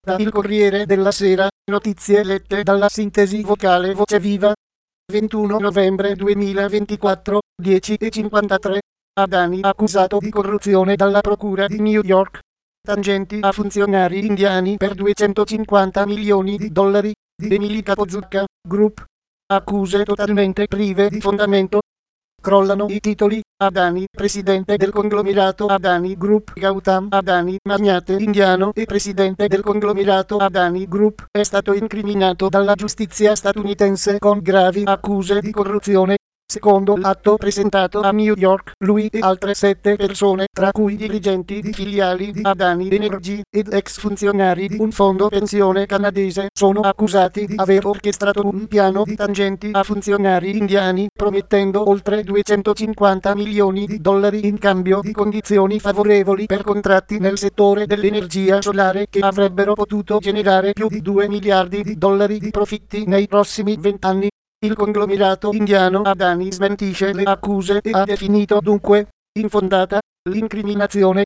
Da Il Corriere della Sera, notizie lette dalla sintesi vocale Voce Viva. 21 novembre 2024, 10:53. Adani accusato di corruzione dalla procura di New York. Tangenti a funzionari indiani per 250 milioni di dollari. Di Emily Capozzucca, Group. Accuse totalmente prive di fondamento. Crollano i titoli. Adani, presidente del conglomerato Adani Group. Gautam Adani, magnate indiano e presidente del conglomerato Adani Group, è stato incriminato dalla giustizia statunitense con gravi accuse di corruzione. Secondo l'atto presentato a New York, lui e altre 7 persone, tra cui dirigenti di filiali di Adani Energy ed ex funzionari di un fondo pensione canadese, sono accusati di aver orchestrato un piano di tangenti a funzionari indiani, promettendo oltre 250 milioni di dollari in cambio di condizioni favorevoli per contratti nel settore dell'energia solare che avrebbero potuto generare più di 2 miliardi di dollari di profitti nei prossimi 20 anni. Il conglomerato indiano Adani smentisce le accuse e ha definito dunque infondata l'incriminazione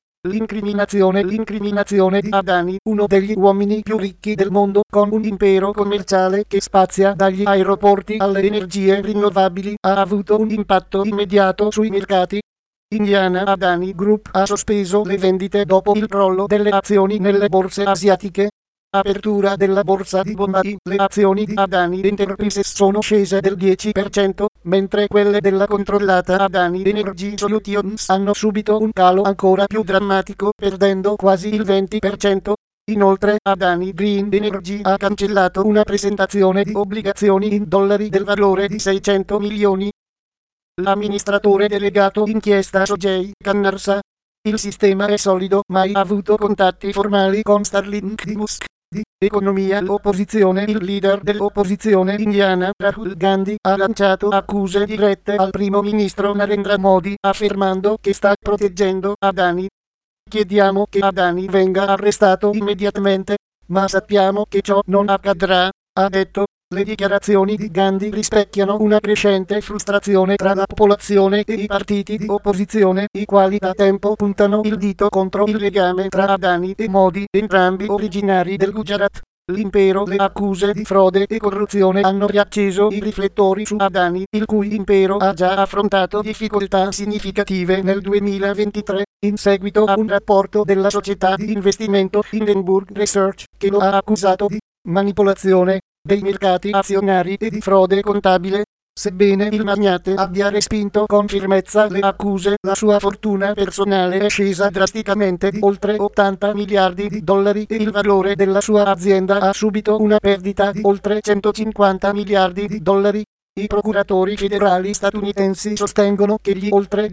di Adani, uno degli uomini più ricchi del mondo, con un impero commerciale che spazia dagli aeroporti alle energie rinnovabili, ha avuto un impatto immediato sui mercati. Indiana Adani Group ha sospeso le vendite dopo il crollo delle azioni nelle borse asiatiche. Apertura della borsa di Bombay, le azioni di Adani Enterprises sono scese del 10%, mentre quelle della controllata Adani Energy Solutions hanno subito un calo ancora più drammatico, perdendo quasi il 20%. Inoltre, Adani Green Energy ha cancellato una presentazione di obbligazioni in dollari del valore di 600 milioni. L'amministratore delegato inchiesta Sojay Kannarsa. Il sistema è solido, mai avuto contatti formali con Starlink di Musk. Di economia l'opposizione. Il leader dell'opposizione indiana Rahul Gandhi ha lanciato accuse dirette al primo ministro Narendra Modi, affermando che sta proteggendo Adani. Chiediamo che Adani venga arrestato immediatamente, ma sappiamo che ciò non accadrà, ha detto. Le dichiarazioni di Gandhi rispecchiano una crescente frustrazione tra la popolazione e i partiti di opposizione, i quali da tempo puntano il dito contro il legame tra Adani e Modi, entrambi originari del Gujarat. L'impero. Le accuse di frode e corruzione hanno riacceso i riflettori su Adani, il cui impero ha già affrontato difficoltà significative nel 2023, in seguito a un rapporto della società di investimento Hindenburg Research, che lo ha accusato di manipolazione dei mercati azionari e di frode contabile. Sebbene il magnate abbia respinto con fermezza le accuse, la sua fortuna personale è scesa drasticamente di oltre 80 miliardi di dollari e il valore della sua azienda ha subito una perdita di oltre 150 miliardi di dollari. I procuratori federali statunitensi sostengono che gli oltre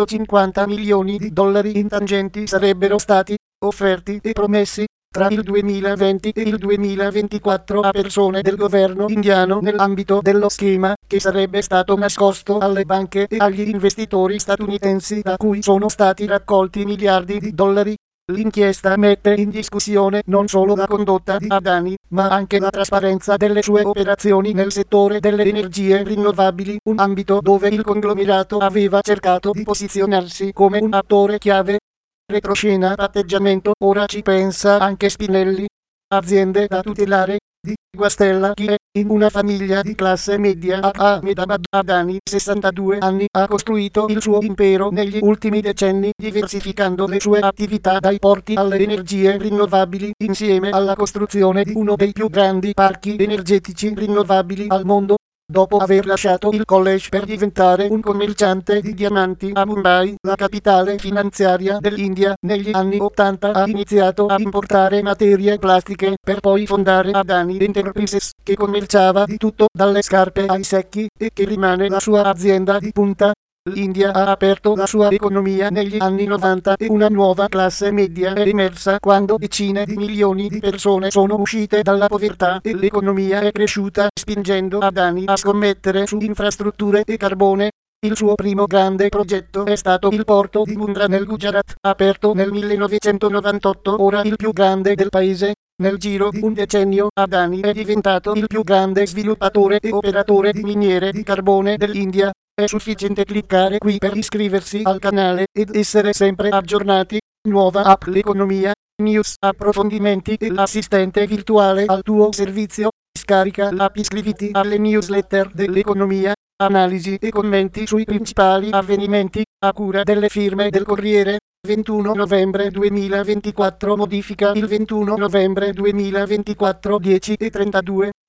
250 milioni di dollari in tangenti sarebbero stati offerti e promessi tra il 2020 e il 2024 a persone del governo indiano nell'ambito dello schema, che sarebbe stato nascosto alle banche e agli investitori statunitensi da cui sono stati raccolti miliardi di dollari. L'inchiesta mette in discussione non solo la condotta di Adani, ma anche la trasparenza delle sue operazioni nel settore delle energie rinnovabili, un ambito dove il conglomerato aveva cercato di posizionarsi come un attore chiave. Retroscena patteggiamento, ora ci pensa anche Spinelli. Aziende da tutelare. Di Guastella. Chi è, in una famiglia di classe media a Ahmedabad. Adani, 62 anni, ha costruito il suo impero negli ultimi decenni, diversificando le sue attività dai porti alle energie rinnovabili, insieme alla costruzione di uno dei più grandi parchi energetici rinnovabili al mondo. Dopo aver lasciato il college per diventare un commerciante di diamanti a Mumbai, la capitale finanziaria dell'India, negli anni 80 ha iniziato a importare materie plastiche, per poi fondare Adani Enterprises, che commerciava di tutto, dalle scarpe ai secchi, e che rimane la sua azienda di punta. L'India ha aperto la sua economia negli anni 90 e una nuova classe media è emersa quando decine di milioni di persone sono uscite dalla povertà e l'economia è cresciuta, spingendo Adani a scommettere su infrastrutture e carbone. Il suo primo grande progetto è stato il porto di Mundra nel Gujarat, aperto nel 1998, ora il più grande del paese. Nel giro di un decennio, Adani è diventato il più grande sviluppatore e operatore di miniere di carbone dell'India. È sufficiente cliccare qui per iscriversi al canale ed essere sempre aggiornati. Nuova app. L'economia news, approfondimenti e l'assistente virtuale al tuo servizio. Scarica l'app, iscriviti alle newsletter dell'economia, analisi e commenti sui principali avvenimenti, a cura delle firme del Corriere. 21 novembre 2024. Modifica il 21 novembre 2024 10:32.